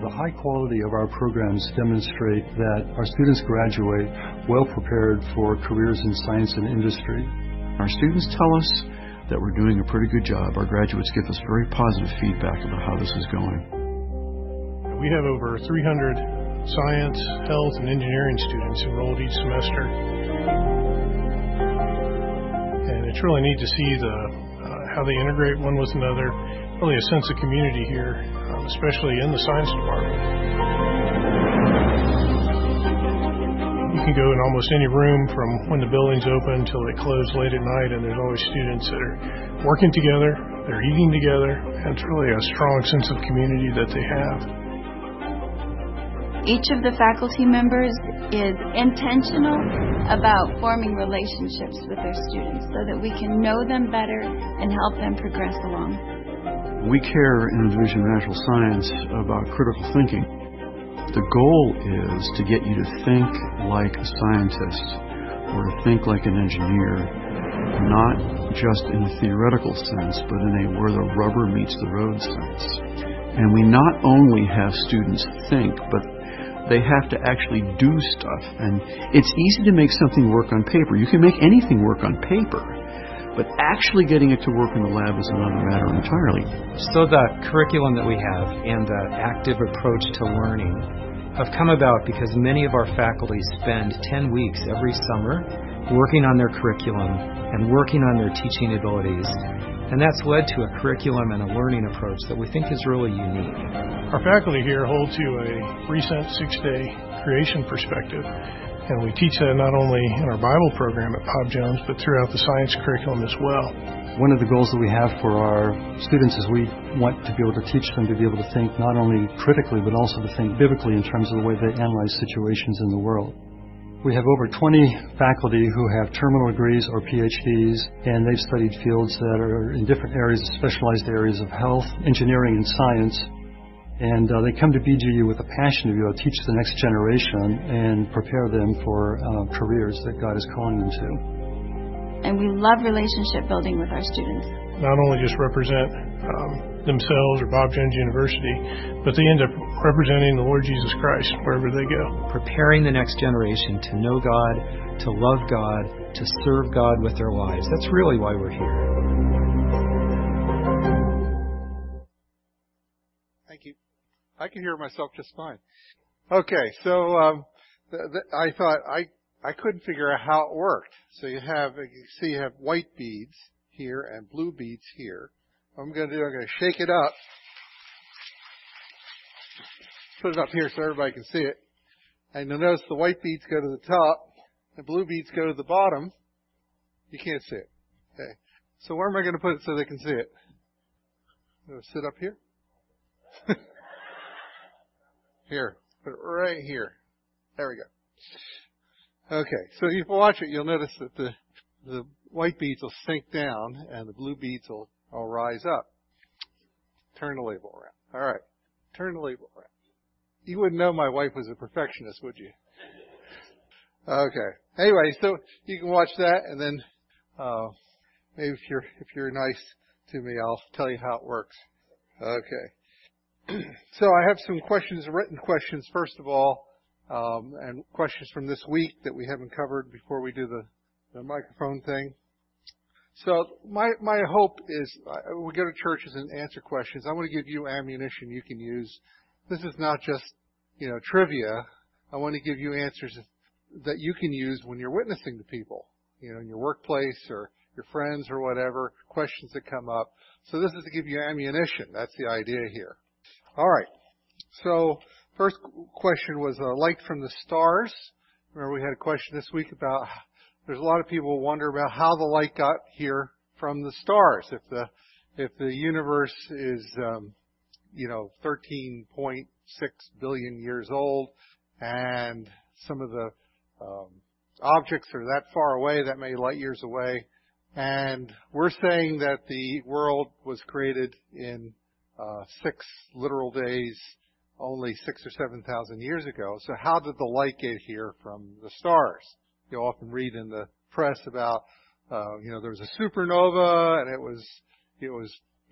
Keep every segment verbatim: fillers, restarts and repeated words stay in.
The high quality of our programs demonstrate that our students graduate well prepared for careers in science and industry. Our students tell us that we're doing a pretty good job. Our graduates give us very positive feedback about how this is going. We have over three hundred science, health, and engineering students enrolled each semester. And it's really neat to see the uh, how they integrate one with another. Really a sense of community here, um, especially in the science department. You can go in almost any room from when the building's open until they close late at night, and there's always students that are working together, they're eating together, and it's really a strong sense of community that they have. Each of the faculty members is intentional about forming relationships with their students so that we can know them better and help them progress along. We care in the Division of Natural Science about critical thinking. The goal is to get you to think like a scientist or to think like an engineer, not just in a theoretical sense, but in a where the rubber meets the road sense. And we not only have students think, but they have to actually do stuff. And it's easy to make something work on paper. You can make anything work on paper. But actually getting it to work in the lab is another matter entirely. So the curriculum that we have and the active approach to learning have come about because many of our faculty spend ten weeks every summer working on their curriculum and working on their teaching abilities. And that's led to a curriculum and a learning approach that we think is really unique. Our faculty here hold to a recent six-day creation perspective. And we teach that not only in our Bible program at Bob Jones, but throughout the science curriculum as well. One of the goals that we have for our students is we want to be able to teach them to be able to think not only critically, but also to think biblically in terms of the way they analyze situations in the world. We have over twenty faculty who have terminal degrees or P H Ds, and they've studied fields that are in different areas, specialized areas of health, engineering, and science. And uh, they come to B G U with a passion to be able to teach the next generation and prepare them for uh, careers that God is calling them to. And we love relationship building with our students. Not only just represent um, themselves or Bob Jones University, but they end up representing the Lord Jesus Christ wherever they go. Preparing the next generation to know God, to love God, to serve God with their lives. That's really why we're here. Thank you. I can hear myself just fine. Okay, so um, th- th- I thought I I couldn't figure out how it worked. So you have you see you have white beads here and blue beads here. What I'm going to do, I'm going to shake it up, put it up here so everybody can see it, and you'll notice the white beads go to the top, the blue beads go to the bottom. You can't see it. Okay. So where am I going to put it so they can see it? I'm going to sit up here. Here, put it right here. There we go. Okay, so if you watch it, you'll notice that the the white beads will sink down and the blue beads will, will rise up. Turn the label around. All right, turn the label around. You wouldn't know my wife was a perfectionist, would you? Okay. Anyway, so you can watch that, and then uh, maybe if you're if you're nice to me, I'll tell you how it works. Okay. So I have some questions, written questions, first of all, um, and questions from this week that we haven't covered before we do the, the microphone thing. So my my hope is uh, we go to churches and answer questions. I want to give you ammunition you can use. This is not just, you know, trivia. I want to give you answers that you can use when you're witnessing to people, you know, in your workplace or your friends or whatever, questions that come up. So this is to give you ammunition. That's the idea here. All right. So first question was uh, light from the stars. Remember we had a question this week about, there's a lot of people who wonder about how the light got here from the stars. If the if the universe is, um, you know, thirteen point six billion years old, and some of the um, objects are that far away, that many light years away, and we're saying that the world was created in Uh, six literal days, only six or seven thousand years ago. So how did the light get here from the stars? You often read in the press about, uh, you know, there was a supernova and it was, it was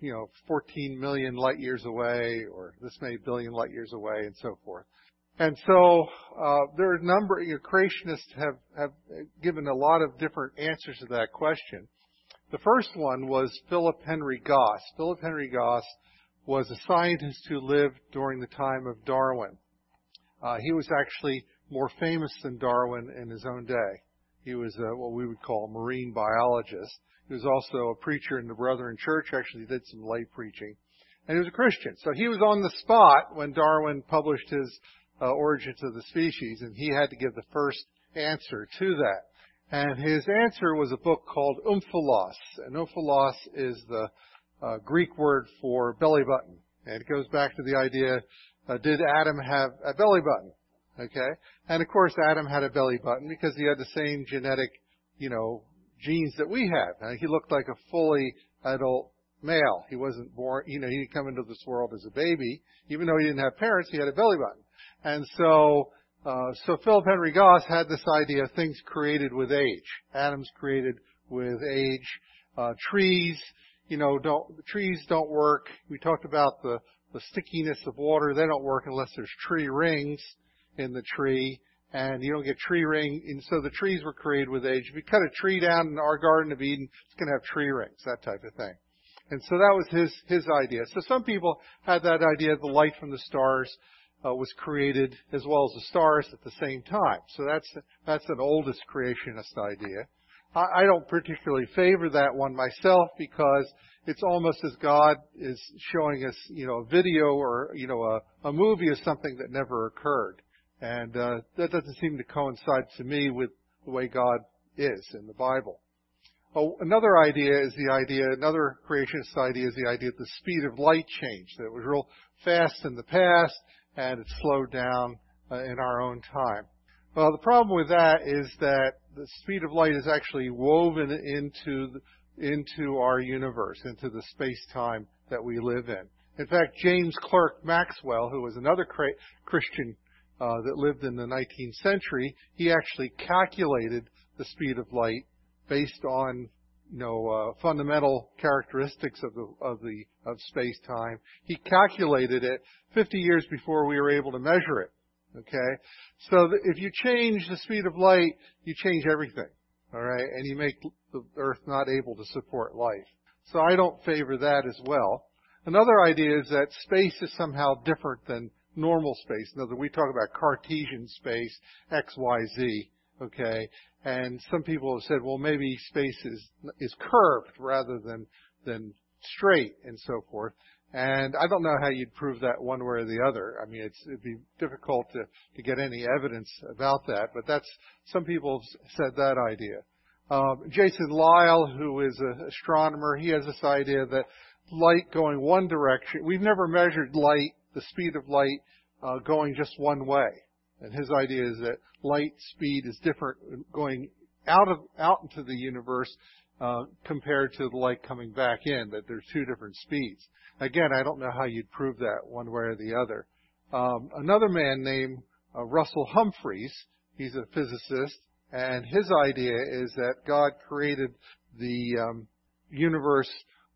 you know, fourteen million light years away, or this many billion light years away, and so forth. And so uh, there are a number, you know, creationists have, have given a lot of different answers to that question. The first one was Philip Henry Goss. Philip Henry Goss was a scientist who lived during the time of Darwin. Uh, he was actually more famous than Darwin in his own day. He was uh, what we would call a marine biologist. He was also a preacher in the Brethren Church. Actually, he did some lay preaching. And he was a Christian. So he was on the spot when Darwin published his uh, Origins of the Species, and he had to give the first answer to that. And his answer was a book called Omphalos. And Omphalos is the uh, Greek word for belly button. And it goes back to the idea, uh, did Adam have a belly button? Okay? And of course Adam had a belly button because he had the same genetic, you know, genes that we have. And he looked like a fully adult male. He wasn't born, you know, he didn't come into this world as a baby. Even though he didn't have parents, he had a belly button. And so, uh, so Philip Henry Goss had this idea of things created with age. Atoms created with age. Uh, trees, you know, don't, trees don't work. We talked about the, the stickiness of water. They don't work unless there's tree rings in the tree. And you don't get tree ring. And so the trees were created with age. If you cut a tree down in our Garden of Eden, it's going to have tree rings, that type of thing. And so that was his, his idea. So some people had that idea the light from the stars uh, was created as well as the stars at the same time. So that's, that's an oldest creationist idea. I, I don't particularly favor that one myself because it's almost as God is showing us, you know, a video or, you know, a, a movie of something that never occurred. And uh, that doesn't seem to coincide to me with the way God is in the Bible. Oh, another idea is the idea, another creationist idea is the idea that the speed of light changed. That it was real fast in the past and it slowed down uh, in our own time. Well, the problem with that is that the speed of light is actually woven into the, into our universe, into the space-time that we live in. In fact, James Clerk Maxwell, who was another cra- Christian Uh, that lived in the nineteenth century, he actually calculated the speed of light based on, you know, uh, fundamental characteristics of the of the of space-time. He calculated it fifty years before we were able to measure it. Okay, so th- if you change the speed of light, you change everything. All right, and you make the Earth not able to support life. So I don't favor that as well. Another idea is that space is somehow different than normal space. In other words, we talk about Cartesian space, X, Y, Z, okay? And some people have said, well, maybe space is, is curved rather than, than straight and so forth. And I don't know how you'd prove that one way or the other. I mean, it's, it'd be difficult to, to get any evidence about that, but that's, some people have said that idea. Um, Jason Lyle, who is an astronomer, he has this idea that light going one direction, we've never measured light, the speed of light uh, going just one way. And his idea is that light speed is different going out of out into the universe uh, compared to the light coming back in, that there's two different speeds. Again, I don't know how you'd prove that one way or the other. Um, another man named uh, Russell Humphreys, he's a physicist, and his idea is that God created the um, universe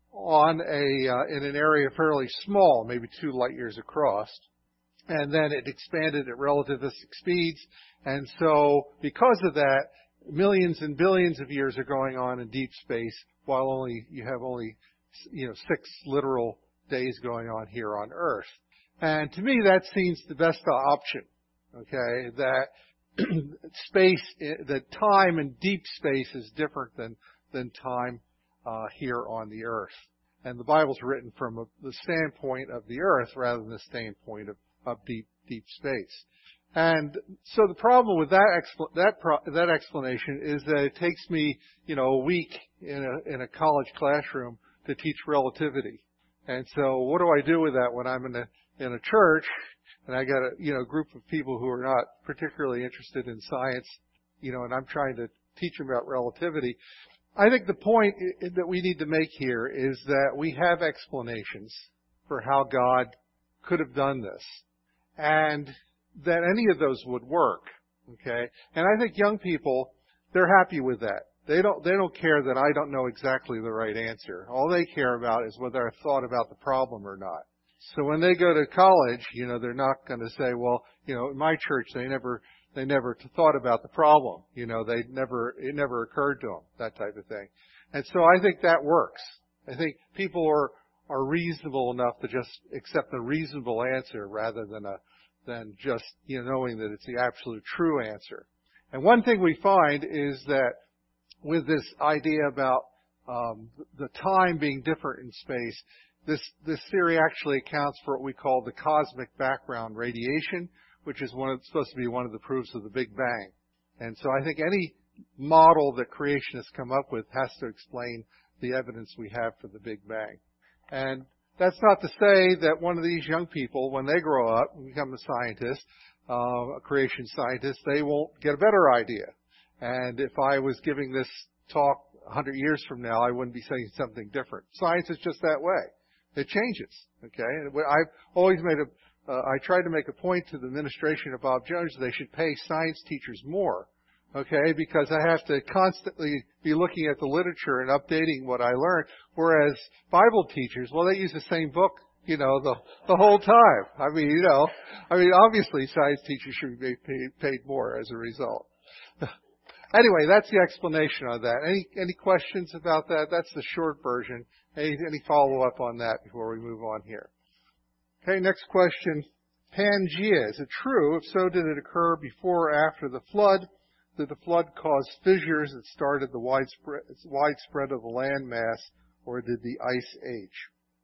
on a uh, in an area fairly small, maybe two light years across, and then it expanded at relativistic speeds. And so, because of that, millions and billions of years are going on in deep space, while only you have only you know six literal days going on here on Earth. And to me, that seems the best option. Okay, that space, that time in deep space is different than than time Uh, here on the earth. And the Bible's written from a, the standpoint of the earth rather than the standpoint of, of deep, deep space. And so the problem with that expl- that pro- that explanation is that it takes me, you know, a week in a in a college classroom to teach relativity. And so what do I do with that when I'm in a in a church and I got a you know group of people who are not particularly interested in science, you know, and I'm trying to teach them about relativity? I think the point that we need to make here is that we have explanations for how God could have done this, and that any of those would work, okay? And I think young people, they're happy with that. They don't, they don't care that I don't know exactly the right answer. All they care about is whether I've thought about the problem or not. So when they go to college, you know, they're not going to say, well, you know, in my church, they never, they never thought about the problem. You know, they never, it never occurred to them, that type of thing. And so I think that works. I think people are, are reasonable enough to just accept a reasonable answer rather than a, than just, you know, knowing that it's the absolute true answer. And one thing we find is that with this idea about um, the time being different in space, this this theory actually accounts for what we call the cosmic background radiation, which is one of, supposed to be one of the proofs of the Big Bang. And so I think any model that creationists come up with has to explain the evidence we have for the Big Bang. And that's not to say that one of these young people, when they grow up and become a scientist, uh, a creation scientist, they won't get a better idea. And if I was giving this talk a hundred years from now, I wouldn't be saying something different. Science is just that way. It changes. Okay. And I've always made a, uh, I tried to make a point to the administration of Bob Jones that they should pay science teachers more. Okay. Because I have to constantly be looking at the literature and updating what I learned. Whereas Bible teachers, well, they use the same book, you know, the, the whole time. I mean, you know, I mean, obviously science teachers should be paid, paid more as a result. Anyway, that's the explanation on that. Any any questions about that? That's the short version. Any, any follow-up on that before we move on here? Okay, next question. Pangea, is it true? If so, did it occur before or after the flood? Did the flood cause fissures that started the widespread, widespread of the landmass, or did the ice age?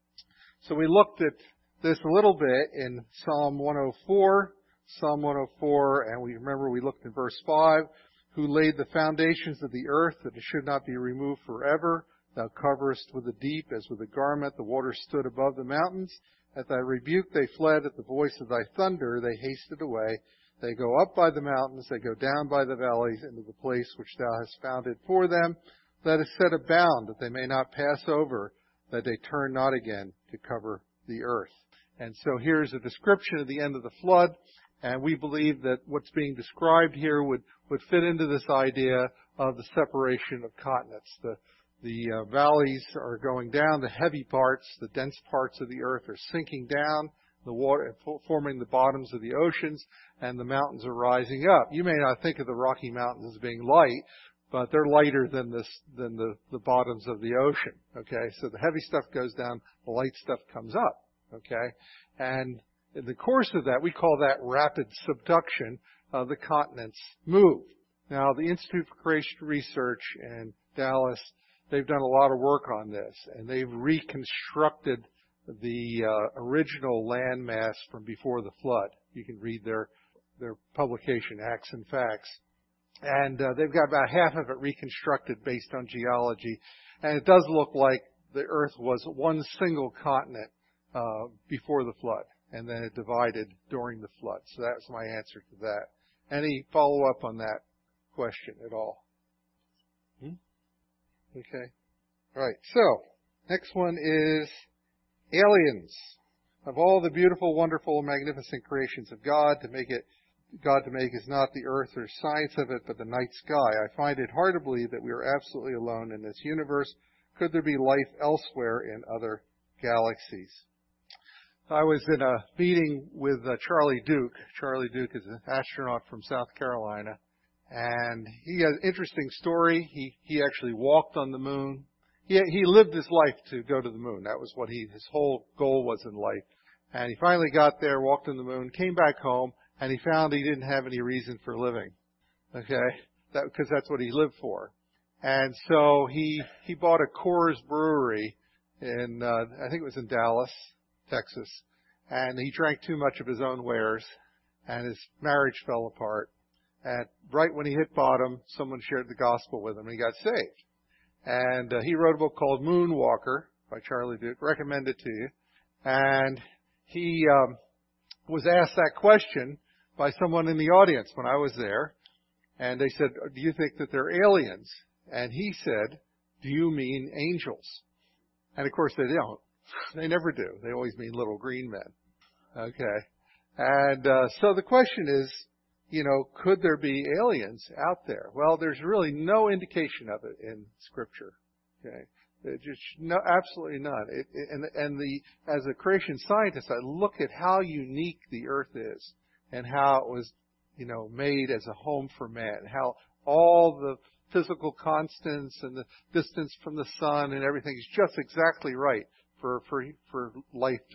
So we looked at this a little bit in Psalm one oh four. Psalm one oh four, and we remember we looked in verse five. Who laid the foundations of the earth, that it should not be removed forever. Thou coverest with the deep as with a garment. The waters stood above the mountains. At thy rebuke they fled. At the voice of thy thunder they hasted away. They go up by the mountains. They go down by the valleys into the place which thou hast founded for them. Let us set a bound that they may not pass over, that they turn not again to cover the earth. And so here's a description of the end of the flood. And we believe that what's being described here would, would fit into this idea of the separation of continents. The, the uh, valleys are going down, the heavy parts, the dense parts of the earth are sinking down, the water forming the bottoms of the oceans, and the mountains are rising up. You may not think of the Rocky Mountains as being light, but they're lighter than this, than the, the bottoms of the ocean. Okay, so the heavy stuff goes down, the light stuff comes up. Okay, and in the course of that, we call that rapid subduction. Uh, the continents move. Now, the Institute for Creation Research in Dallas, they've done a lot of work on this, and they've reconstructed the uh, original landmass from before the flood. You can read their their publication, Acts and Facts. And uh, they've got about half of it reconstructed based on geology. And it does look like the Earth was one single continent uh, before the flood. And then it divided during the flood. So that's my answer to that. Any follow-up on that question at all? Hmm? Okay. All right. So, next one is aliens. Of all the beautiful, wonderful, magnificent creations of God, to make it, God to make is not the earth or science of it, but the night sky. I find it hard to believe that we are absolutely alone in this universe. Could there be life elsewhere in other galaxies? I was in a meeting with uh, Charlie Duke. Charlie Duke is an astronaut from South Carolina. And he has an interesting story. He, he actually walked on the moon. He, he lived his life to go to the moon. That was what he, his whole goal was in life. And he finally got there, walked on the moon, came back home, and he found he didn't have any reason for living. Okay? That, because that's what he lived for. And so he, he bought a Coors brewery in, uh, I think it was in Dallas, Texas, and he drank too much of his own wares, and his marriage fell apart. And right when he hit bottom, someone shared the gospel with him, and he got saved. And uh, he wrote a book called Moonwalker by Charlie Duke, recommend it to you. And he um, was asked that question by someone in the audience when I was there, and they said, do you think that they're aliens? And he said, do you mean angels? And of course they don't. They never do. They always mean little green men. Okay. And uh, so the question is, you know, could there be aliens out there? Well, there's really no indication of it in Scripture. Okay, it just no, absolutely none. It, it, and and the as a creation scientist, I look at how unique the Earth is and how it was, you know, made as a home for man. How all the physical constants and the distance from the sun and everything is just exactly right for for for life to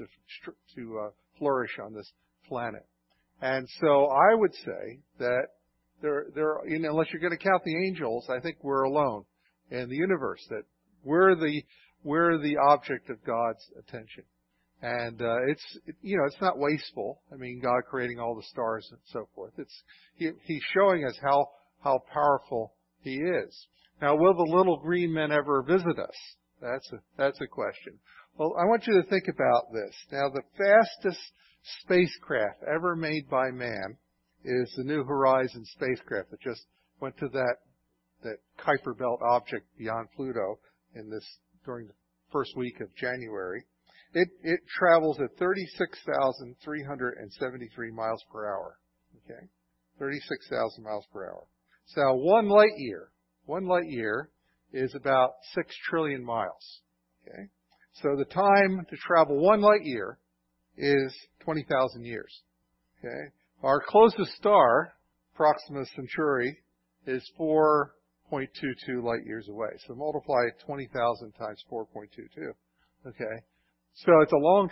to uh, flourish on this planet. And so I would say that there, there, you know, unless you're going to count the angels, I think we're alone in the universe. That we're the we're the object of God's attention, and uh, it's you know it's not wasteful. I mean, God creating all the stars and so forth. It's he, He's showing us how how powerful He is. Now, will the little green men ever visit us? That's a that's a question. Well, I want you to think about this. Now, the fastest spacecraft ever made by man is the New Horizons spacecraft that just went to that that Kuiper Belt object beyond Pluto in this during the first week of January. It it travels at thirty-six thousand three hundred seventy-three miles per hour. Okay, thirty-six thousand miles per hour. So one light year, one light year is about six trillion miles. Okay, so the time to travel one light year is twenty thousand years. Okay, our closest star, Proxima Centauri, is four point two two light years away. So multiply twenty thousand times four point two two. Okay, so it's a long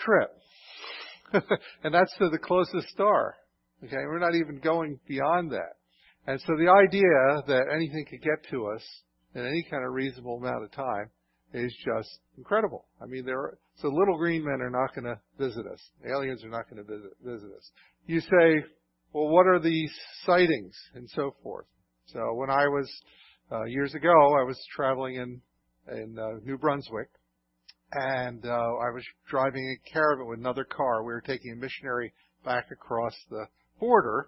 trip, and that's to the closest star. Okay, we're not even going beyond that. And so the idea that anything could get to us in any kind of reasonable amount of time is just incredible. I mean, there are, so little green men are not going to visit us. Aliens are not going to visit, visit us. You say, well, what are these sightings and so forth? So when I was, uh, years ago, I was traveling in, in uh, New Brunswick, and uh, I was driving a caravan with another car. We were taking a missionary back across the border,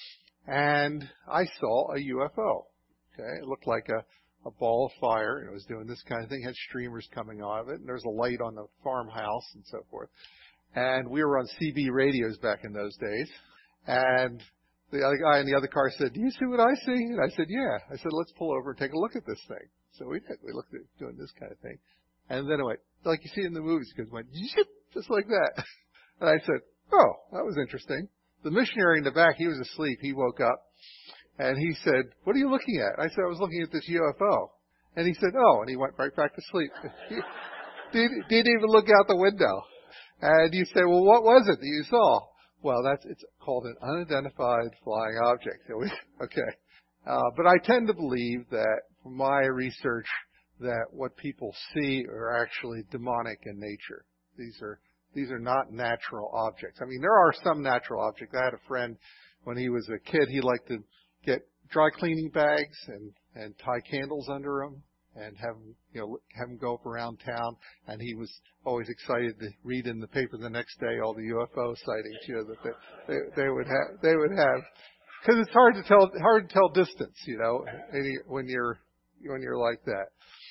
and I saw a U F O. Okay, it looked like a a ball of fire, and it was doing this kind of thing. It had streamers coming out of it, and there's a light on the farmhouse and so forth. And we were on C B radios back in those days. And the other guy in the other car said, "Do you see what I see?" And I said, "Yeah." I said, "Let's pull over and take a look at this thing." So we did. We looked at doing this kind of thing. And then it went, like you see in the movies, because it went, just like that. And I said, "Oh, that was interesting." The missionary in the back, he was asleep. He woke up. And he said, "What are you looking at?" I said, "I was looking at this U F O." And he said, "Oh," and he went right back to sleep. He didn't, didn't even look out the window. And you say, "Well, what was it that you saw?" Well, that's it's called an unidentified flying object. Okay. Uh, but I tend to believe that, from my research, that what people see are actually demonic in nature. These are these are not natural objects. I mean, there are some natural objects. I had a friend when he was a kid. He liked to get dry cleaning bags and, and tie candles under them and have them, you know, have them go up around town. And he was always excited to read in the paper the next day all the U F O sightings, you know, that they, they, they would have, they would have, because it's hard to tell, hard to tell distance, you know, when you're, when you're like that.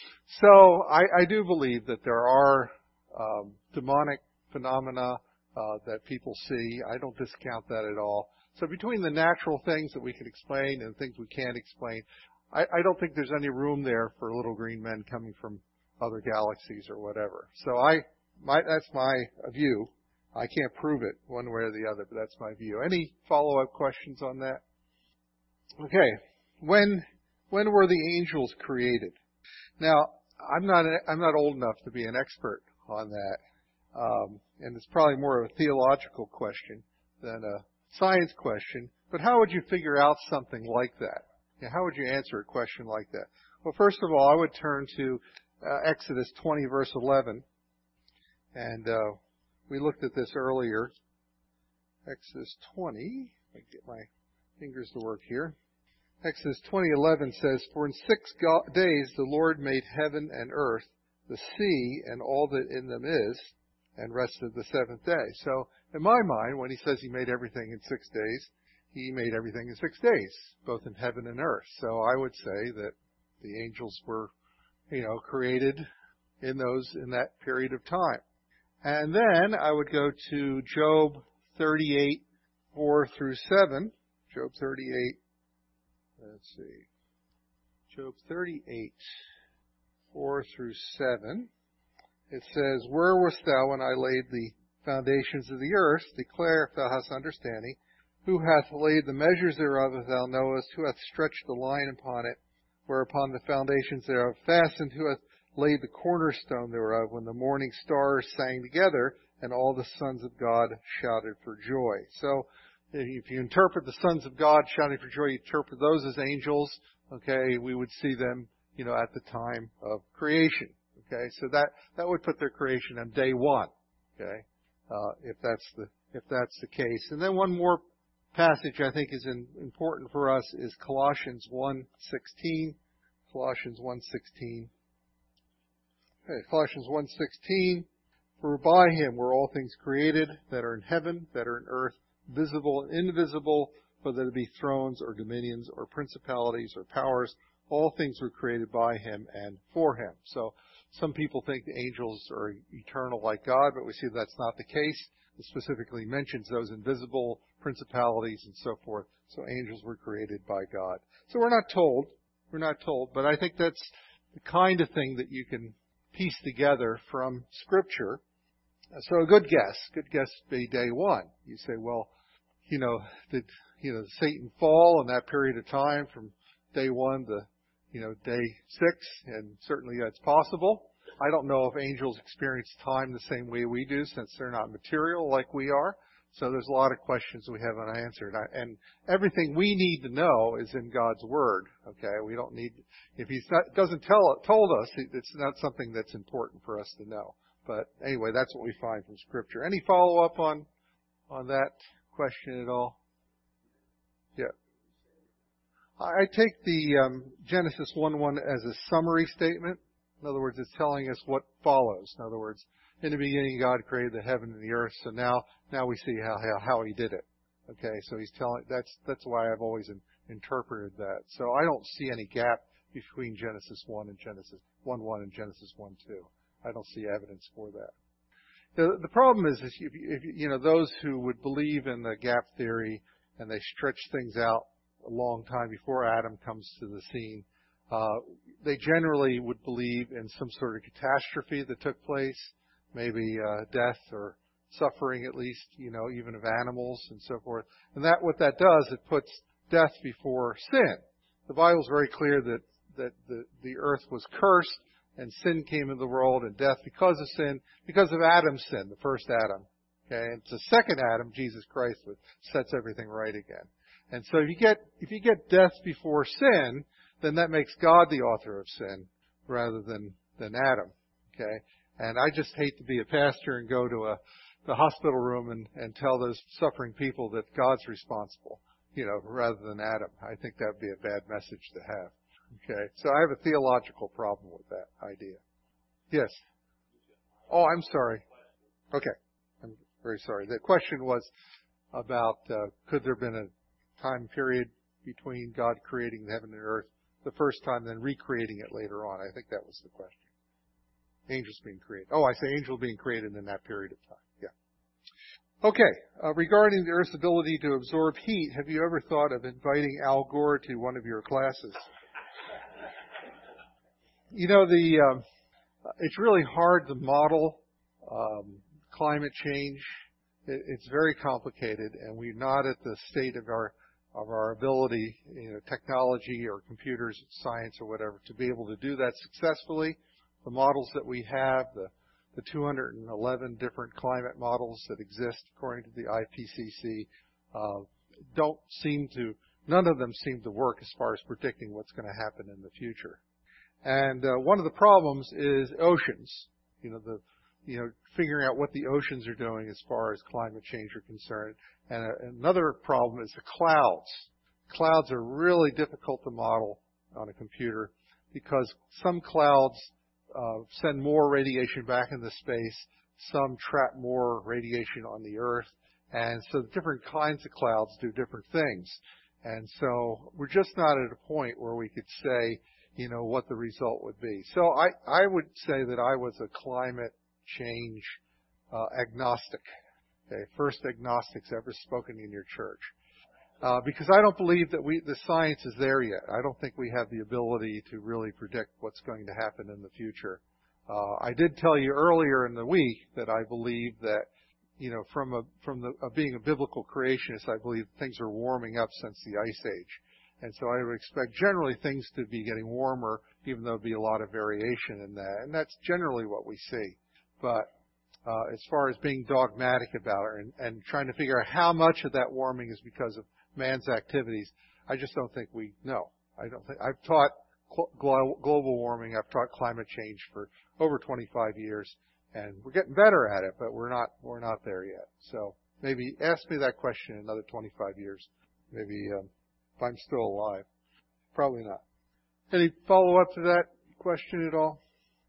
So I, I do believe that there are, um, demonic phenomena, uh, that people see. I don't discount that at all. So between the natural things that we can explain and things we can't explain, I, I don't think there's any room there for little green men coming from other galaxies or whatever. So I, my, that's my view. I can't prove it one way or the other, but that's my view. Any follow-up questions on that? Okay. When, when were the angels created? Now, I'm not, I'm not old enough to be an expert on that. Um, and it's probably more of a theological question than a science question, but how would you figure out something like that? Yeah, how would you answer a question like that? Well, first of all, I would turn to uh, Exodus twenty, verse eleven, and uh, we looked at this earlier. Exodus twenty, let me get my fingers to work here. Exodus twenty eleven says, "For in six go- days the Lord made heaven and earth, the sea, and all that in them is, and rested the seventh day." So, in my mind, when he says he made everything in six days, he made everything in six days, both in heaven and earth. So I would say that the angels were, you know, created in those, in that period of time. And then I would go to Job thirty-eight, four through seven. Job thirty-eight. Let's see. Job thirty-eight, four through seven. It says, Where wast thou when I laid the foundations of the earth? Declare if thou hast understanding. Who hath laid the measures thereof, if thou knowest? Who hath stretched the line upon it, whereupon the foundations thereof fastened? Who hath laid the cornerstone thereof, when the morning stars sang together, and all the sons of God shouted for joy? So, if you interpret the sons of God shouting for joy, you interpret those as angels, okay, we would see them, you know, at the time of creation. Okay, so that, that would put their creation on day one, okay, uh, if that's the, if that's the case. And then one more passage I think is in, important for us is Colossians one sixteen. Colossians one sixteen. Okay, Colossians one sixteen. For by him were all things created that are in heaven, that are in earth, visible and invisible, whether it be thrones or dominions or principalities or powers. All things were created by him and for him. So some people think the angels are eternal like God, but we see that's not the case. It specifically mentions those invisible principalities and so forth. So angels were created by God. So we're not told. We're not told. But I think that's the kind of thing that you can piece together from Scripture. So a good guess. Good guess would be day one. You say, well, you know, did, you know, Satan fall in that period of time from day one to, you know, day six? And certainly that's possible. I don't know if angels experience time the same way we do, since they're not material like we are. So there's a lot of questions we haven't answered. And everything we need to know is in God's Word. Okay, we don't need, if He doesn't tell told us, it's not something that's important for us to know. But anyway, that's what we find from Scripture. Any follow up on on that question at all? Yeah. I take the um, Genesis one one as a summary statement. In other words, it's telling us what follows. In other words, in the beginning, God created the heaven and the earth. So now, now we see how how, how He did it. Okay, so He's telling. That's that's why I've always in, interpreted that. So I don't see any gap between Genesis one and Genesis one one and Genesis one two. I don't see evidence for that. The, the problem is, is if, if you know those who would believe in the gap theory and they stretch things out a long time before Adam comes to the scene. Uh, they generally would believe in some sort of catastrophe that took place, maybe uh, death or suffering at least, you know, even of animals and so forth. And that what that does, it puts death before sin. The Bible is very clear that that the, the earth was cursed and sin came into the world and death because of sin, because of Adam's sin, the first Adam. Okay, and it's the second Adam, Jesus Christ, that sets everything right again. And so if you get if you get death before sin, then that makes God the author of sin rather than, than Adam. Okay? And I just hate to be a pastor and go to a the hospital room and, and tell those suffering people that God's responsible, you know, rather than Adam. I think that would be a bad message to have. Okay? So I have a theological problem with that idea. Yes? Oh, I'm sorry. Okay. I'm very sorry. The question was about uh, could there have been a time period between God creating the heaven and earth the first time, then recreating it later on. I think that was the question. Angels being created. Oh, I say angels being created in that period of time. Yeah. Okay. Uh, regarding the Earth's ability to absorb heat, have you ever thought of inviting Al Gore to one of your classes? You know, the um, it's really hard to model um, climate change. It, it's very complicated, and we're not at the state of our of our ability, you know, technology or computers, science or whatever, to be able to do that successfully. The models that we have, the, the two hundred eleven different climate models that exist according to the I P C C, uh, don't seem to, none of them seem to work as far as predicting what's going to happen in the future. And uh, one of the problems is oceans. You know, the you know, figuring out what the oceans are doing as far as climate change are concerned. And uh, another problem is the clouds. Clouds are really difficult to model on a computer because some clouds uh, send more radiation back into space, some trap more radiation on the Earth, and so different kinds of clouds do different things. And so we're just not at a point where we could say, you know, what the result would be. So I, I would say that I was a climate change uh, agnostic. Okay, first agnostics ever spoken in your church. Uh, because I don't believe that we, the science is there yet. I don't think we have the ability to really predict what's going to happen in the future. Uh, I did tell you earlier in the week that I believe that, you know, from a, from the, uh, being a biblical creationist, I believe things are warming up since the Ice Age. And so I would expect generally things to be getting warmer, even though there'll be a lot of variation in that. And that's generally what we see. But uh, as far as being dogmatic about it and, and trying to figure out how much of that warming is because of man's activities, I just don't think we know. I don't think I've taught glo- global warming. I've taught climate change for over twenty-five years, and we're getting better at it, but we're not we're not there yet. So maybe ask me that question in another twenty-five years. Maybe um, if I'm still alive. Probably not. Any follow-up to that question at all?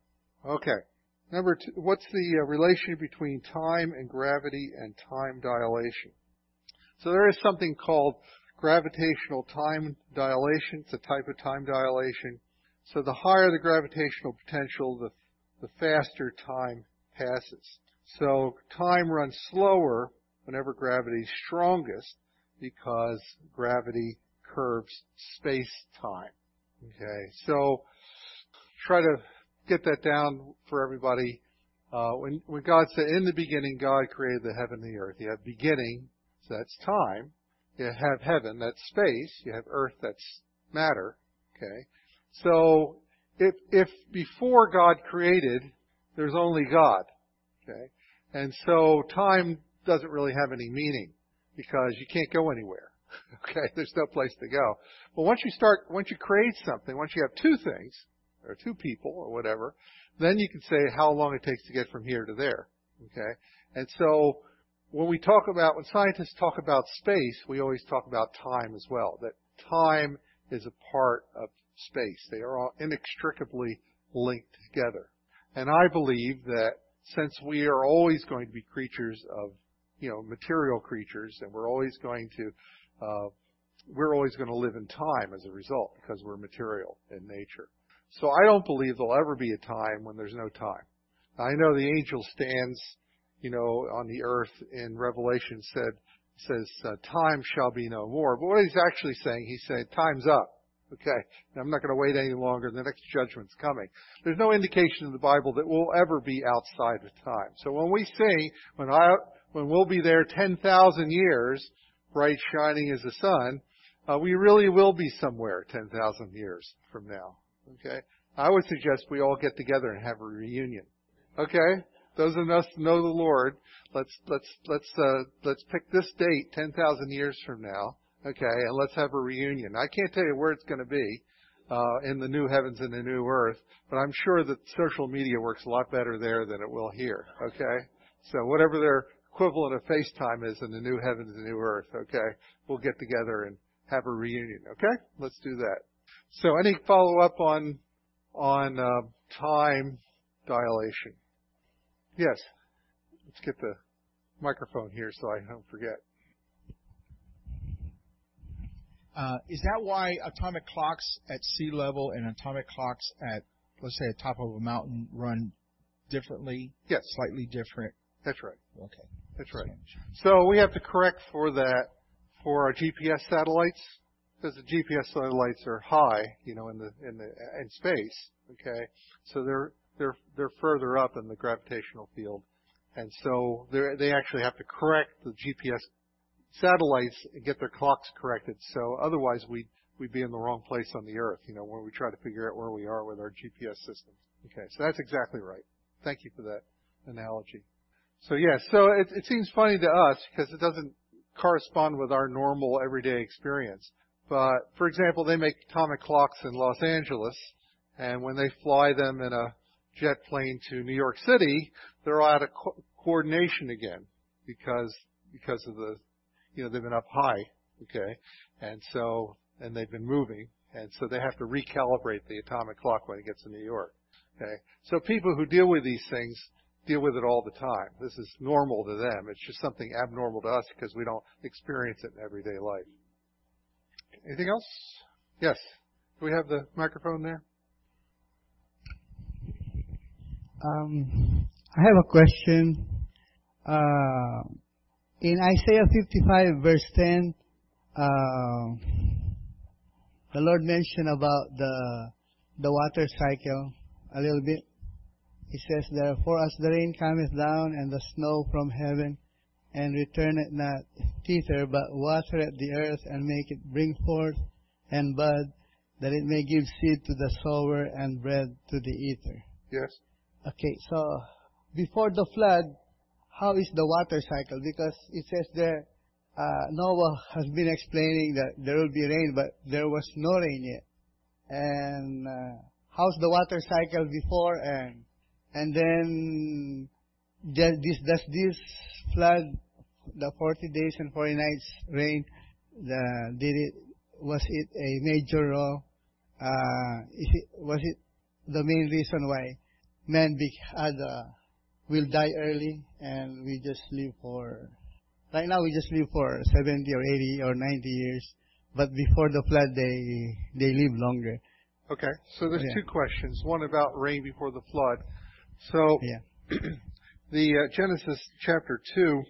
Okay. Number two, what's the uh, relation between time and gravity and time dilation? So there is something called gravitational time dilation. It's a type of time dilation. So the higher the gravitational potential, the, the faster time passes. So time runs slower whenever gravity is strongest because gravity curves space-time. Okay, so try to get that down for everybody. Uh, when, when God said, in the beginning, God created the heaven and the earth. You have beginning, so that's time. You have heaven, that's space. You have earth, that's matter. Okay, so if if before God created, there's only God. Okay, and so time doesn't really have any meaning because you can't go anywhere. Okay, there's no place to go. But once you start, once you create something, once you have two things, or two people, or whatever, then you can say how long it takes to get from here to there. Okay, and so when we talk about, when scientists talk about space, we always talk about time as well. That time is a part of space. They are all inextricably linked together. And I believe that since we are always going to be creatures of, you know, material creatures, and we're always going to Uh, we're always going to live in time as a result because we're material in nature. So I don't believe there'll ever be a time when there's no time. I know the angel stands, you know, on the earth in Revelation said, says, uh, time shall be no more. But what he's actually saying, he's saying, time's up. Okay. I'm not going to wait any longer. The next judgment's coming. There's no indication in the Bible that we'll ever be outside of time. So when we sing, when I, when we'll be there ten thousand years, bright shining as the sun, uh, we really will be somewhere ten thousand years from now. Okay? I would suggest we all get together and have a reunion. Okay? Those of us who know the Lord, let's, let's, let's, uh, let's pick this date ten thousand years from now. Okay? And let's have a reunion. I can't tell you where it's going to be, uh, in the new heavens and the new earth, but I'm sure that social media works a lot better there than it will here. Okay? So whatever their equivalent of FaceTime is in the new heavens and new earth, okay? We'll get together and have a reunion, okay? Let's do that. So any follow-up on on uh, time dilation? Yes. Let's get the microphone here so I don't forget. Uh, is that why atomic clocks at sea level and atomic clocks at, let's say, at top of a mountain run differently? Yes. Slightly different? That's right. Okay. That's right. So we have to correct for that for our G P S satellites because the G P S satellites are high, you know, in the in the in space. Okay, so they're they're they're further up in the gravitational field, and so they they actually have to correct the G P S satellites and get their clocks corrected. So otherwise we we'd be in the wrong place on the Earth, you know, when we try to figure out where we are with our G P S system. Okay, so that's exactly right. Thank you for that analogy. So yes, yeah, so it, it seems funny to us because it doesn't correspond with our normal everyday experience. But for example, they make atomic clocks in Los Angeles, and when they fly them in a jet plane to New York City, they're out of co- coordination again because because of the, you know, they've been up high, okay, and so and they've been moving, and so they have to recalibrate the atomic clock when it gets to New York. Okay, so people who deal with these things deal with it all the time. This is normal to them. It's just something abnormal to us because we don't experience it in everyday life. Anything else? Yes. Do we have the microphone there? Um, I have a question. Uh, in Isaiah fifty-five verse ten, uh, the Lord mentioned about the the water cycle a little bit. He says, "Therefore, as the rain cometh down and the snow from heaven, and returneth not thither, but watereth the earth, and make it bring forth and bud, that it may give seed to the sower and bread to the eater." Yes. Okay, so before the flood, how is the water cycle? Because it says there, uh, Noah has been explaining that there will be rain, but there was no rain yet. And uh, how's the water cycle before, and and then does this does this flood, the forty days and forty nights rain, the, did it was it a major role? Uh, is it was it the main reason why man be, had, uh, will die early and we just live for right now we just live for seventy or eighty or ninety years, but before the flood they they live longer. Okay, so there's yeah. two questions. One about rain before the flood. So yeah. the uh, Genesis chapter two,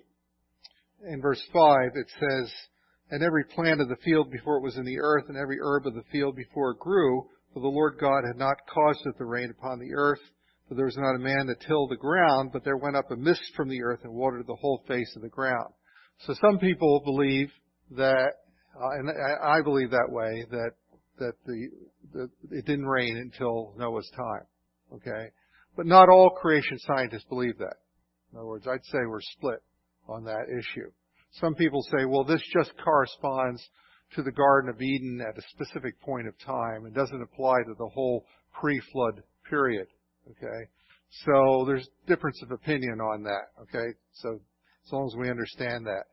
in verse five, it says, "And every plant of the field before it was in the earth, and every herb of the field before it grew, for the Lord God had not caused it to rain upon the earth, for there was not a man that tilled the ground, but there went up a mist from the earth and watered the whole face of the ground." So some people believe that, uh, and I, I believe that way, that that the, the it didn't rain until Noah's time. Okay, but not all creation scientists believe that. In other words, I'd say we're split on that issue. Some people say, well, this just corresponds to the Garden of Eden at a specific point of time and doesn't apply to the whole pre-flood period. Okay? So there's difference of opinion on that. Okay? So as long as we understand that.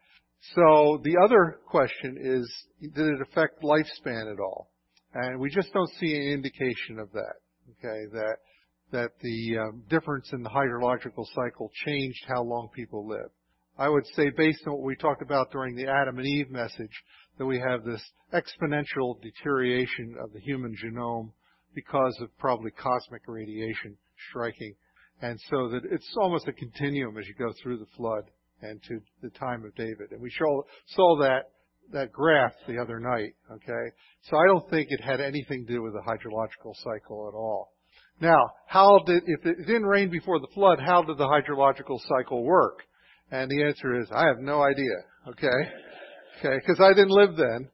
So the other question is, did it affect lifespan at all? And we just don't see any indication of that. Okay? That that the um, difference in the hydrological cycle changed how long people live. I would say, based on what we talked about during the Adam and Eve message, that we have this exponential deterioration of the human genome because of probably cosmic radiation striking. And so that it's almost a continuum as you go through the flood and to the time of David. And we saw, saw that, that graph the other night, okay? So I don't think it had anything to do with the hydrological cycle at all. Now, how did, if it didn't rain before the flood, how did the hydrological cycle work? And the answer is, I have no idea, okay? Okay, because I didn't live then.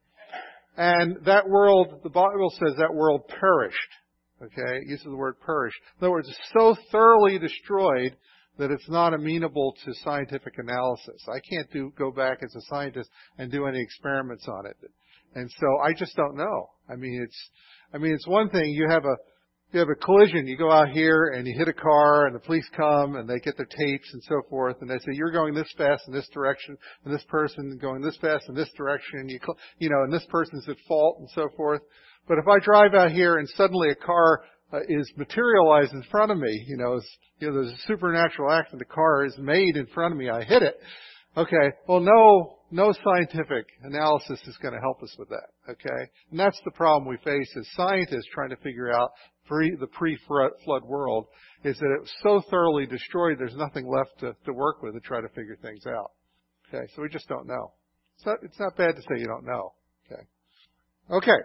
And that world, the Bible says that world perished, okay? It uses the word perished. In other words, it's so thoroughly destroyed that it's not amenable to scientific analysis. I can't do, go back as a scientist and do any experiments on it. And so I just don't know. I mean, it's, I mean, it's one thing, you have a, you have a collision, you go out here and you hit a car and the police come and they get their tapes and so forth and they say, you're going this fast in this direction and this person going this fast in this direction, you, you know, and this person's at fault and so forth. But if I drive out here and suddenly a car uh, is materialized in front of me, you know, you know, there's a supernatural act and the car is made in front of me, I hit it. Okay, well no, no scientific analysis is going to help us with that, okay? And that's the problem we face as scientists trying to figure out Pre, the pre-flood world, is that it was so thoroughly destroyed there's nothing left to, to work with to try to figure things out. Okay, so we just don't know. It's not, it's not bad to say you don't know. Okay. Okay.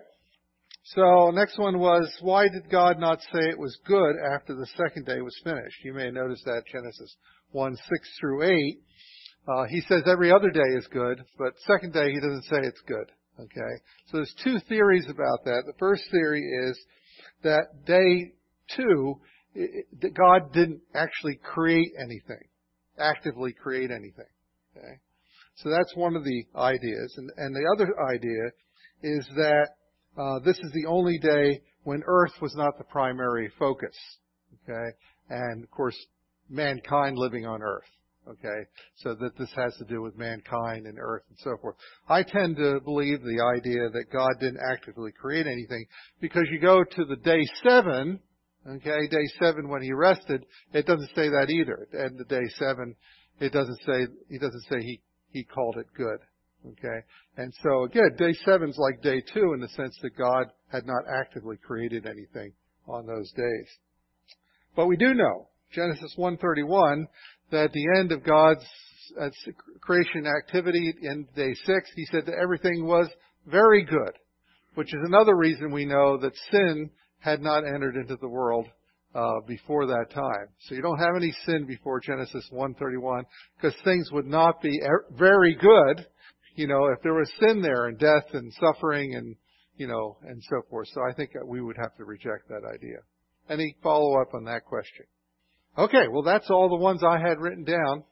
So next one was, why did God not say it was good after the second day was finished? You may have noticed that Genesis one, six through eight. Uh, he says every other day is good, but second day he doesn't say it's good. Okay. So there's two theories about that. The first theory is that day two, that God didn't actually create anything, actively create anything. Okay? So that's one of the ideas. And, and the other idea is that uh, this is the only day when earth was not the primary focus. Okay? And, of course, mankind living on earth. Okay? So that this has to do with mankind and earth and so forth. I tend to believe the idea that God didn't actively create anything because you go to the day seven, okay, day seven when he rested, it doesn't say that either. At the day seven, it doesn't say, he doesn't say he, he called it good. Okay? And so again, day seven's like day two in the sense that God had not actively created anything on those days. But we do know, Genesis one thirty-one, that at the end of God's at creation activity in day six, he said that everything was very good, which is another reason we know that sin had not entered into the world uh, before that time. So you don't have any sin before Genesis one thirty-one, because things would not be very good, you know, if there was sin there and death and suffering and, you know, and so forth. So I think that we would have to reject that idea. Any follow-up on that question? Okay, well, that's all the ones I had written down.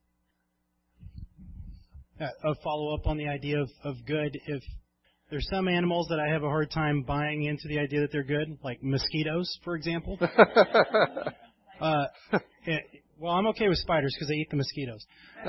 A follow-up on the idea of, of good. If there's some animals that I have a hard time buying into the idea that they're good, like mosquitoes, for example. uh, it, well, I'm okay with spiders because they eat the mosquitoes.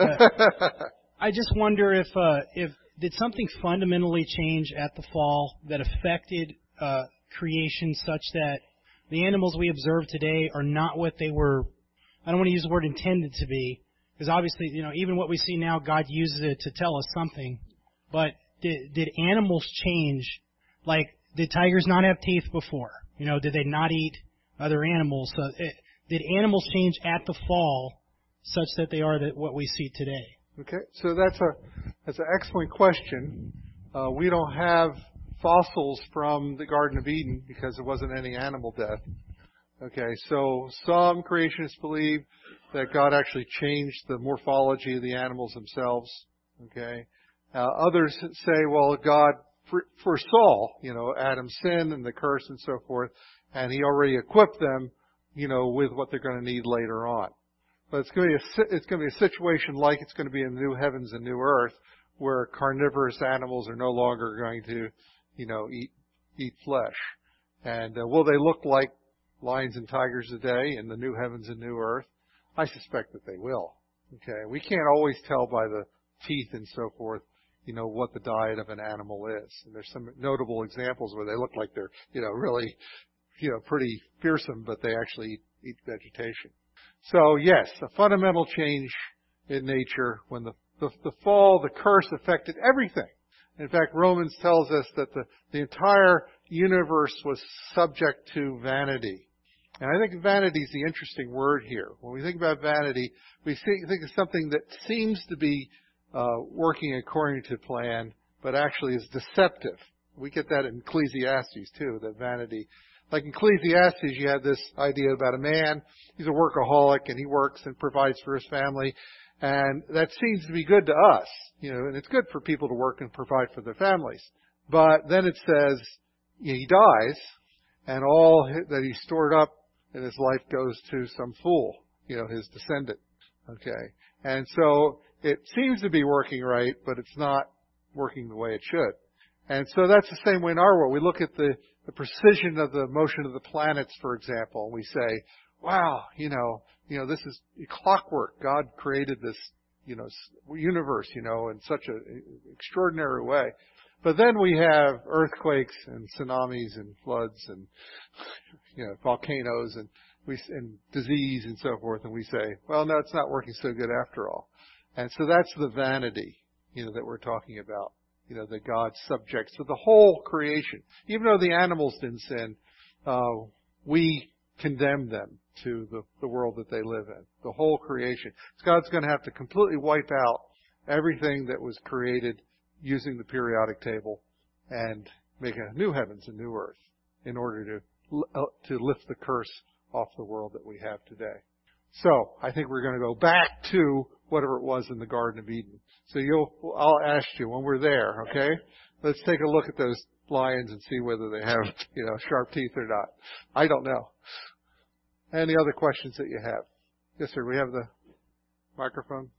Uh, I just wonder if uh, if did something fundamentally change at the fall that affected uh, creation such that the animals we observe today are not what they were, I don't want to use the word intended to be, because obviously, you know, even what we see now, God uses it to tell us something. But did, did animals change? Like, did tigers not have teeth before? You know, did they not eat other animals? So it, did animals change at the fall such that they are the, what we see today? Okay, so that's a that's an excellent question. Uh, we don't have fossils from the Garden of Eden because there wasn't any animal death. Okay, so some creationists believe that God actually changed the morphology of the animals themselves. Okay, uh, others say, well, God foresaw, you know, Adam's sin and the curse and so forth, and He already equipped them, you know, with what they're going to need later on. But it's going to be a, it's going to be a situation like it's going to be in the new heavens and new earth, where carnivorous animals are no longer going to, you know, eat eat flesh. And uh, will they look like lions and tigers today in the new heavens and new earth? I suspect that they will. Okay, we can't always tell by the teeth and so forth, you know, what the diet of an animal is. And there's some notable examples where they look like they're, you know, really, you know, pretty fearsome, but they actually eat, eat vegetation. So yes, a fundamental change in nature. When the, the, the fall, the curse affected everything. In fact, Romans tells us that the, the entire universe was subject to vanity. And I think vanity is the interesting word here. When we think about vanity, we think of something that seems to be uh, working according to plan, but actually is deceptive. We get that in Ecclesiastes too, that vanity. Like in Ecclesiastes, you have this idea about a man. He's a workaholic and he works and provides for his family. And that seems to be good to us, you know, and it's good for people to work and provide for their families. But then it says, you know, he dies and all that he stored up in his life goes to some fool, you know, his descendant. Okay. And so it seems to be working right, but it's not working the way it should. And so that's the same way in our world. We look at the, the precision of the motion of the planets, for example, and we say, wow, you know, you know, this is clockwork. God created this, you know, universe, you know, in such an extraordinary way. But then we have earthquakes and tsunamis and floods and, you know, volcanoes and we, and disease and so forth. And we say, well, no, it's not working so good after all. And so that's the vanity, you know, that we're talking about. You know, that God subjects to the whole creation. Even though the animals didn't sin, uh, we condemn them to the, the world that they live in. The whole creation. God's going to have to completely wipe out everything that was created using the periodic table and make a new heavens and new earth in order to, uh, to lift the curse off the world that we have today. So, I think we're going to go back to whatever it was in the Garden of Eden. So you'll, I'll ask you when we're there, okay? Let's take a look at those lions and see whether they have, you know, sharp teeth or not. I don't know. Any other questions that you have? Yes, sir. We have the microphone.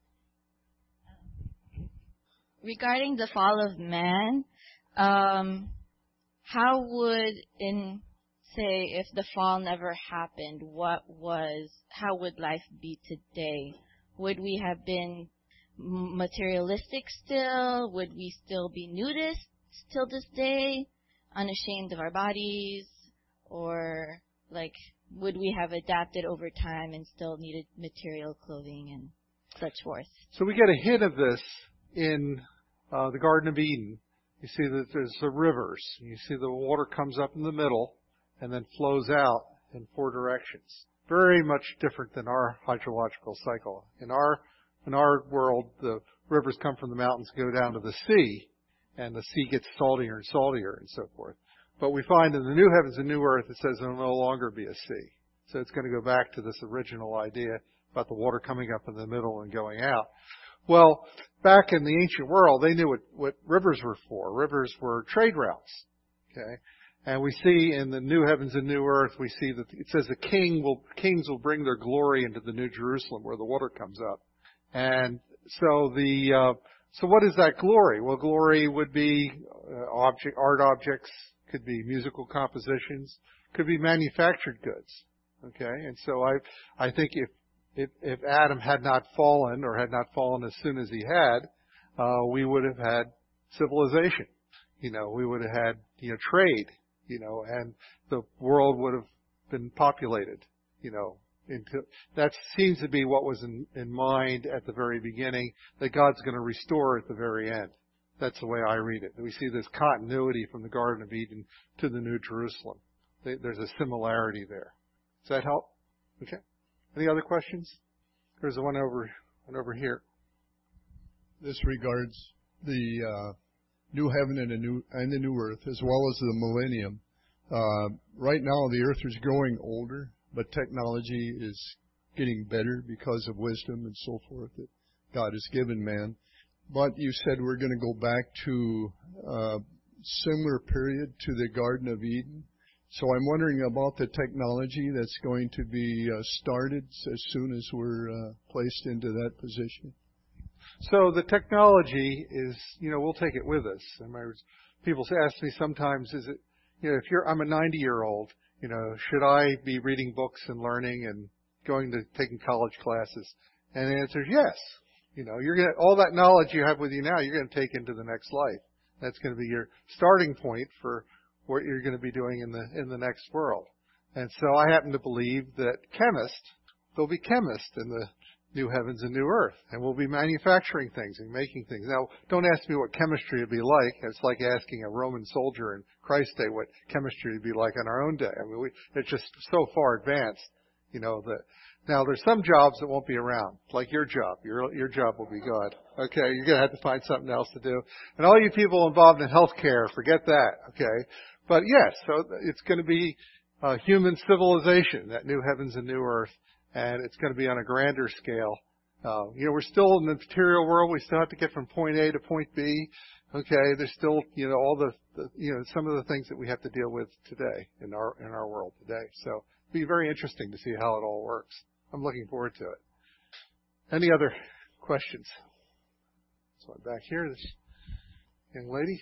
Regarding the fall of man, um, how would, in say, if the fall never happened, what was, how would life be today? Would we have been materialistic still? Would we still be nudists till this day, unashamed of our bodies? Or, like, would we have adapted over time and still needed material clothing and such forth? So we get a hint of this in uh, the Garden of Eden. You see that there's the rivers. You see the water comes up in the middle and then flows out in four directions. Very much different than our hydrological cycle. In our In our world, the rivers come from the mountains, go down to the sea, and the sea gets saltier and saltier and so forth. But we find in the new heavens and new earth, it says there will no longer be a sea. So it's going to go back to this original idea about the water coming up in the middle and going out. Well, back in the ancient world, they knew what, what rivers were for. Rivers were trade routes. Okay? And we see in the new heavens and new earth, we see that it says the king will, kings will bring their glory into the new Jerusalem where the water comes up. And so the, uh, so what is that glory? Well, glory would be uh, object, art objects, could be musical compositions, could be manufactured goods. Okay? And so I, I think if, if, if Adam had not fallen or had not fallen as soon as he had, uh, we would have had civilization. You know, we would have had, you know, trade, you know, and the world would have been populated, you know, into, that seems to be what was in, in mind at the very beginning, that God's going to restore at the very end. That's the way I read it. We see this continuity from the Garden of Eden to the New Jerusalem. There's a similarity there. Does that help? Okay. Any other questions? There's one over, one over here. This regards the uh, new heaven and the new and the new earth, as well as the millennium. Uh, right now, the earth is growing older, but technology is getting better because of wisdom and so forth that God has given man. But you said we're going to go back to a similar period to the Garden of Eden. So I'm wondering about the technology that's going to be uh, started as soon as we're uh, placed into that position. So the technology is, you know, we'll take it with us. And my, people ask me sometimes, is it, you know, if you're, I'm a ninety-year-old, you know, should I be reading books and learning and going to taking college classes? And the answer is yes. You know, you're going to, all that knowledge you have with you now, you're going to take into the next life. That's going to be your starting point for what you're going to be doing in the, in the next world. And so I happen to believe that chemists, there'll be chemists in the new heavens and new earth, and we'll be manufacturing things and making things. Now, don't ask me what chemistry would be like. It's like asking a Roman soldier in Christ's day what chemistry would be like in our own day. I mean, we, it's just so far advanced, you know, that now there's some jobs that won't be around, like your job. Your your job will be God. Okay, you're going to have to find something else to do. And all you people involved in healthcare, forget that. Okay, but yes, so it's going to be uh, human civilization, that new heavens and new earth. And it's going to be on a grander scale. Uh, you know, we're still in the material world. We still have to get from point A to point B. Okay, there's still, you know, all the, the, you know, some of the things that we have to deal with today in our in our world today. So it'll be very interesting to see how it all works. I'm looking forward to it. Any other questions? So I'm back here, this young lady.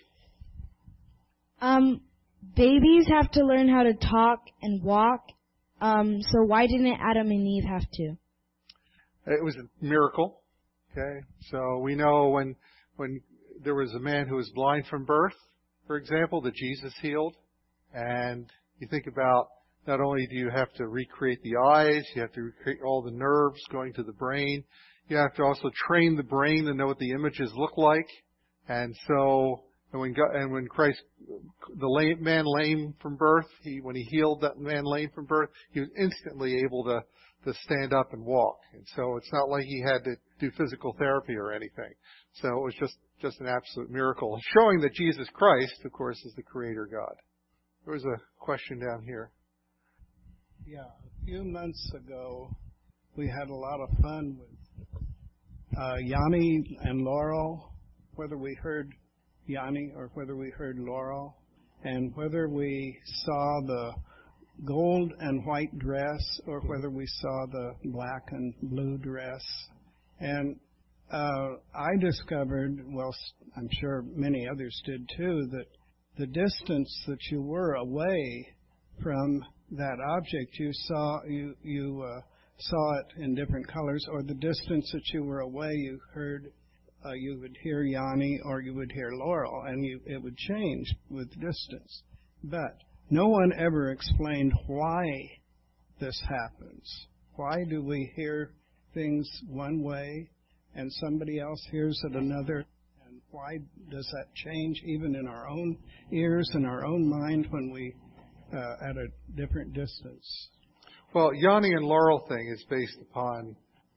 Um, babies have to learn how to talk and walk. Um, so why didn't Adam and Eve have to? It was a miracle. Okay, so we know when when there was a man who was blind from birth, for example, that Jesus healed, and you think about not only do you have to recreate the eyes, you have to recreate all the nerves going to the brain, you have to also train the brain to know what the images look like, and so. And when God, and when Christ, the lame, man lame from birth, he, when he healed that man lame from birth, he was instantly able to, to stand up and walk. And so it's not like he had to do physical therapy or anything. So it was just, just an absolute miracle, showing that Jesus Christ, of course, is the Creator God. There was a question down here. Yeah, a few months ago, we had a lot of fun with uh, Yanni and Laurel, whether we heard Yanni or whether we heard Laurel, and whether we saw the gold and white dress or whether we saw the black and blue dress. And uh, I discovered, well, I'm sure many others did too, that the distance that you were away from that object, you saw you you uh, saw it in different colors, or the distance that you were away, you heard. Uh, you would hear Yanni or you would hear Laurel, and you, it would change with distance. But no one ever explained why this happens. Why do we hear things one way and somebody else hears it another? And why does that change even in our own ears and our own mind when we uh, at a different distance? Well, Yanni and Laurel thing is based upon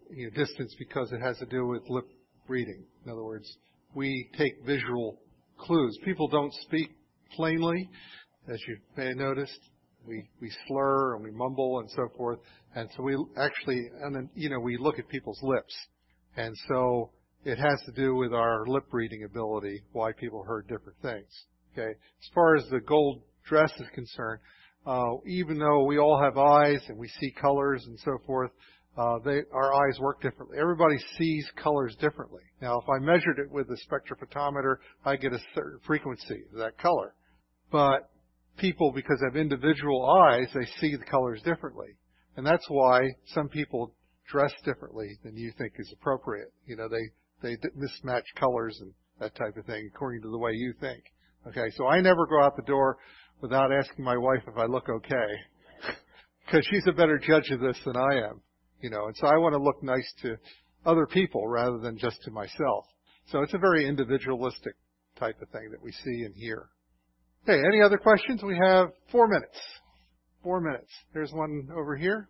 you know, distance because it has to do with lip reading. In other words, we take visual clues. People don't speak plainly, as you may have noticed. We we slur and we mumble and so forth, and so we actually, and then you know, we look at people's lips, and so it has to do with our lip reading ability, why people heard different things. Okay, as far as the gold dress is concerned, uh, even though we all have eyes and we see colors and so forth, uh, they our eyes work differently. Everybody sees colors differently. Now, if I measured it with a spectrophotometer, I get a certain frequency of that color, but people, because they have individual eyes, they see the colors differently. And that's why some people dress differently than you think is appropriate. You know, they, they mismatch colors and that type of thing according to the way you think. Okay, so I never go out the door without asking my wife if I look okay. Because she's a better judge of this than I am. You know, and so I want to look nice to other people rather than just to myself. So it's a very individualistic type of thing that we see and hear. Okay, any other questions? We have four minutes. Four minutes. There's one over here.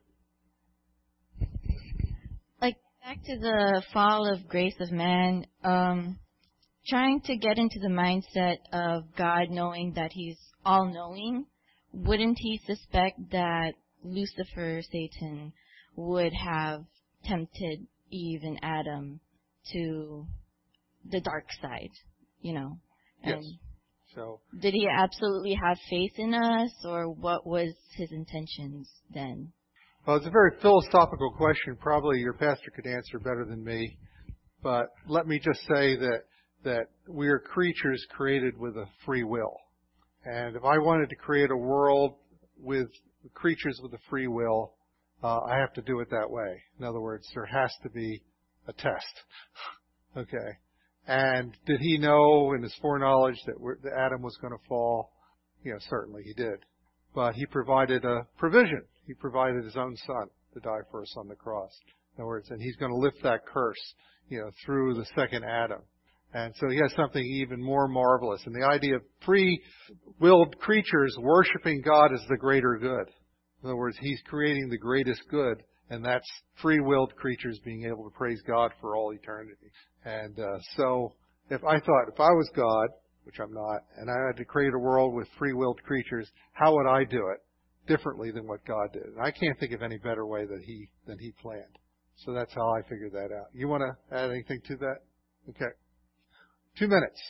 Like, back to the fall of grace of man, um, trying to get into the mindset of God knowing that He's all-knowing, wouldn't He suspect that Lucifer, Satan, would have tempted Eve and Adam to the dark side, you know? Yes. So, did he absolutely have faith in us, or what was his intentions then? Well, it's a very philosophical question. Probably your pastor could answer better than me. But let me just say that that we are creatures created with a free will. And if I wanted to create a world with creatures with a free will, uh, I have to do it that way. In other words, there has to be a test. Okay. And did he know in his foreknowledge that, we're, that Adam was going to fall? You know, certainly he did. But he provided a provision. He provided his own son to die for us on the cross. In other words, and he's going to lift that curse, you know, through the second Adam. And so he has something even more marvelous. And the idea of free-willed creatures worshiping God as the greater good. In other words, he's creating the greatest good, and that's free-willed creatures being able to praise God for all eternity. And uh, so if I thought, if I was God, which I'm not, and I had to create a world with free-willed creatures, how would I do it differently than what God did? And I can't think of any better way that he than he planned. So that's how I figured that out. You want to add anything to that? Okay. Two minutes.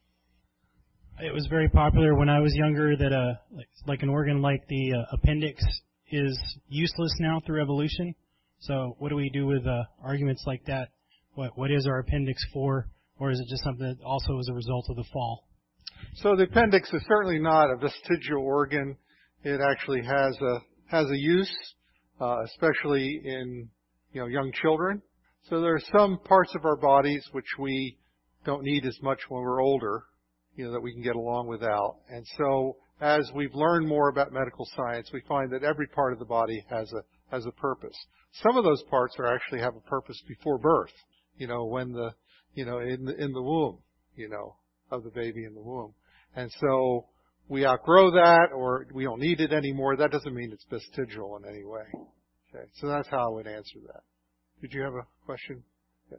It was very popular when I was younger that uh, like, like an organ like the uh, appendix is useless now through evolution. So what do we do with uh, arguments like that? What What is our appendix for? Or is it just something that also is a result of the fall? So the appendix is certainly not a vestigial organ. It actually has a has a use, uh, especially in you know young children. So there are some parts of our bodies which we don't need as much when we're older, you know, that we can get along without. And so as we've learned more about medical science, we find that every part of the body has a has a purpose. Some of those parts are actually have a purpose before birth, you know, when the you know in the in the womb, you know, of the baby in the womb. And so we outgrow that, or we don't need it anymore. That doesn't mean it's vestigial in any way. Okay, so that's how I would answer that. Did you have a question? Yeah.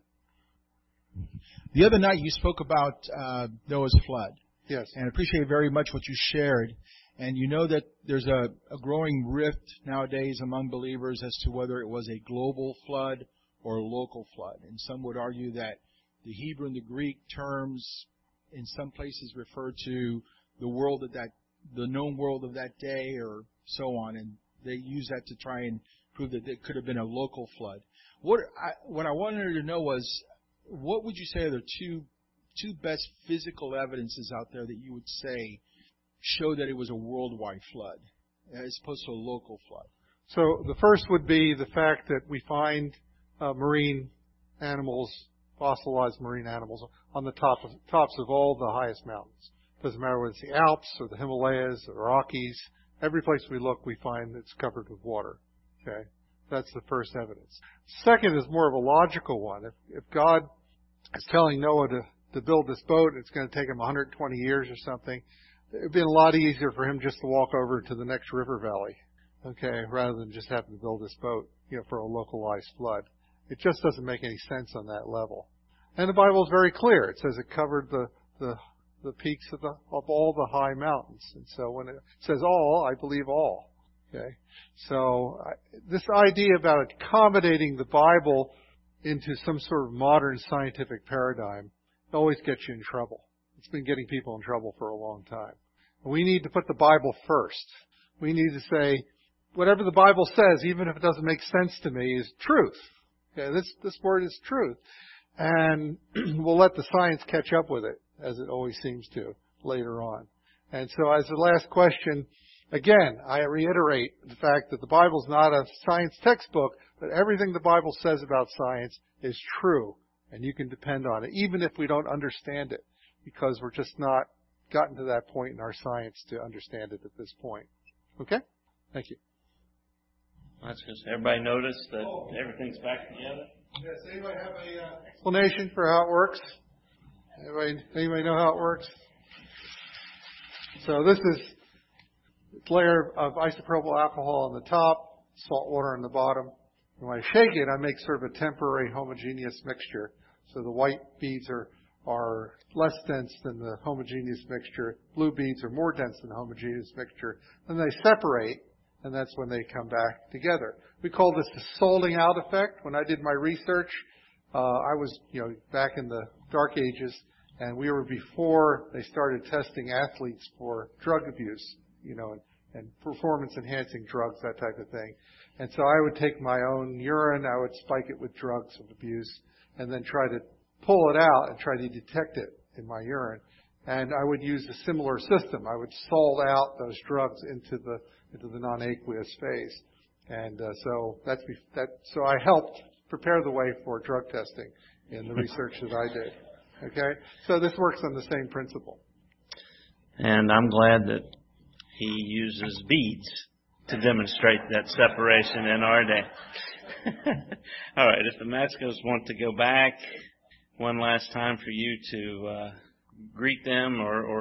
The other night you spoke about uh, Noah's flood. Yes. And I appreciate very much what you shared. And you know that there's a, a growing rift nowadays among believers as to whether it was a global flood or a local flood. And some would argue that the Hebrew and the Greek terms in some places refer to the world of that, the known world of that day or so on. And they use that to try and prove that it could have been a local flood. What I, what I wanted to know was, what would you say are the two two best physical evidences out there that you would say show that it was a worldwide flood as opposed to a local flood? So the first would be the fact that we find uh, marine animals, fossilized marine animals, on the top of, tops of all the highest mountains. Doesn't matter whether it's the Alps or the Himalayas or the Rockies. Every place we look, we find it's covered with water. Okay, that's the first evidence. Second is more of a logical one. If, if God is telling Noah to, to build this boat, and it's going to take him one hundred twenty years or something, it would be a lot easier for him just to walk over to the next river valley, okay, rather than just having to build this boat, you know, for a localized flood. It just doesn't make any sense on that level. And the Bible is very clear. It says it covered the, the, the peaks of, the, of all the high mountains. And so when it says all, I believe all. Okay? So I, this idea about accommodating the Bible into some sort of modern scientific paradigm always gets you in trouble. It's been getting people in trouble for a long time. We need to put the Bible first. We need to say, whatever the Bible says, even if it doesn't make sense to me, is truth. Okay, this, this word is truth. And we'll let the science catch up with it, as it always seems to, later on. And so as the last question, again, I reiterate the fact that the Bible is not a science textbook, but everything the Bible says about science is true. And you can depend on it, even if we don't understand it, because we're just not gotten to that point in our science to understand it at this point. Okay? Thank you. That's because everybody noticed that everything's back together. Yes, anybody have an uh, explanation for how it works? Anybody, anybody know how it works? So this is a layer of isopropyl alcohol on the top, salt water on the bottom. And when I shake it, I make sort of a temporary homogeneous mixture. So the white beads are are less dense than the homogeneous mixture. Blue beads are more dense than the homogeneous mixture. Then they separate, and that's when they come back together. We call this the salting out effect. When I did my research, uh, I was, you know, back in the dark ages, and we were before they started testing athletes for drug abuse, you know, and, and performance-enhancing drugs, that type of thing. And so I would take my own urine, I would spike it with drugs of abuse, and then try to pull it out and try to detect it in my urine. And I would use a similar system. I would salt out those drugs into the into the non-aqueous phase. And uh, so that's that. So I helped prepare the way for drug testing in the research that I did. Okay, so this works on the same principle. And I'm glad that he uses beads to demonstrate that separation in our day. All right, if the Matskos want to go back one last time for you to uh, greet them or, or